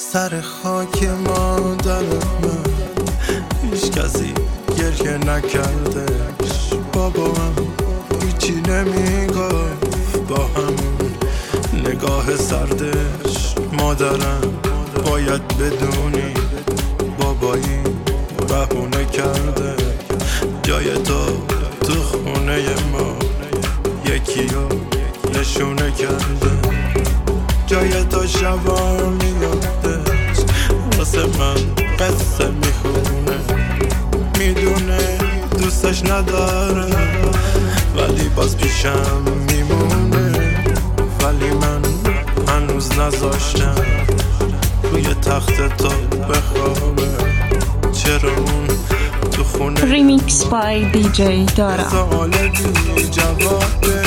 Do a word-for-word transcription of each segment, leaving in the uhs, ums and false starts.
سر خاک مادر من هیچ کسی گریه نکردش. بابام هیچی نمیگفت با همون نگاه سردش. مادرم باید بدونی بابایی بهونه کرده جای تو تو خونه ما یکی رو نشونه کرده. جای تو شبا میادش واسه من قصه میخونه. میدونه دوستش نداره ولی باز پیشم میمونه. ولی من هنوز نذاشتم روی تخت تو بخوابه. چرا اون تو خونه ریمیکس بای دی جی دارا سوال بی جوابه.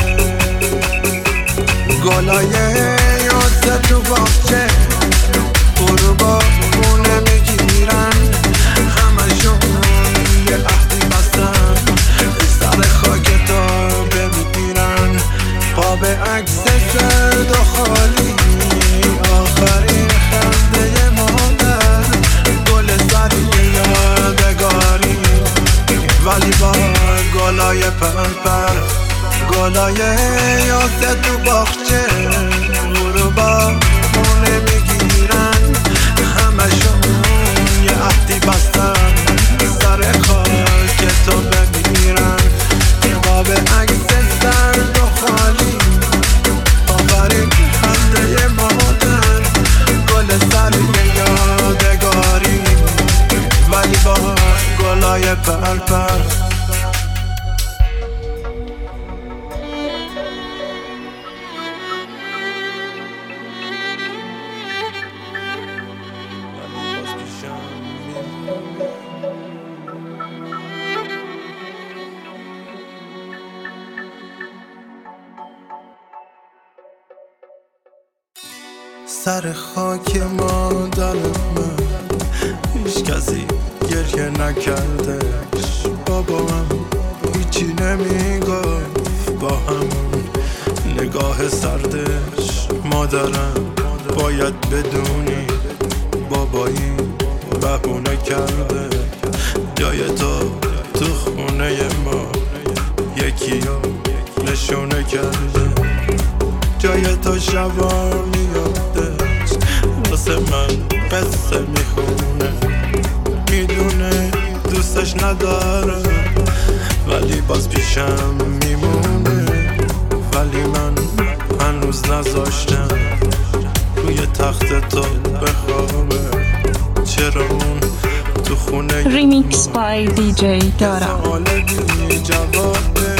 گلایه یاد تو باغچه برو با خونه میگیرن همشون یه عهدی بستن سر خاک تا بمیرن. قاب عکس زرد و خالی آخرین خنده مادر گل سری یادگاری ولی با گلای پرپر. گلایه یاد تو باغچه برو با خونه میگیرن همشون یه عهدی بستن سر خاک تو بمیرن. قاب عکس زرد و خالی آخرین خنده مادر گل سری یادگاری ولی با گلای پرپر. سر خاک مادر من هیچ کسی گریه نکردش. بابام هیچی نمیگفت با همون نگاه سردش. مادرم باید بدونی بابایی بهونه کرده جای تو تو خونه ما یکی رو نشونه کرده. جای تو شبا میادش واسه من قصه میخونه. میدونه دوستش نداره ولی باز پیشم میمونه. ولی من هنوز نذاشتم روی تخت تو بخوابه. چرا اون تو خونه ریمیکس بای دی جی دارا سوال بی جوابه.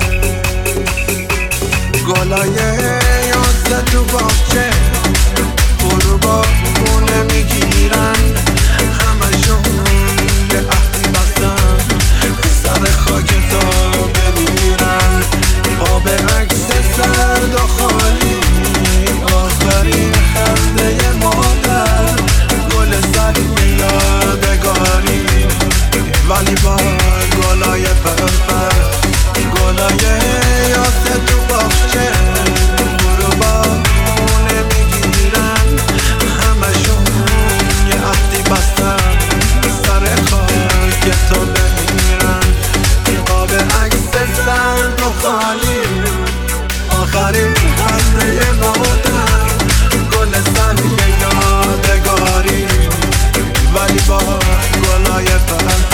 گلایه یاد تو باغچه برو با خونه میگیرن همشون یه عهدی بستن سر خاک تا بمیرن. قاب عکس زرد و خالی آخرین خنده مادر گل سری یادگاری ولی با گلای پرپر. گلایه یاد تو باغچه برو با خونه میگیرن همشون یه عهدی بستن سر خاک تو بمیرن. قاب عکس زرد و خالی آخرین خنده مادر گل سری یادگاری ولی با گلای پرپر.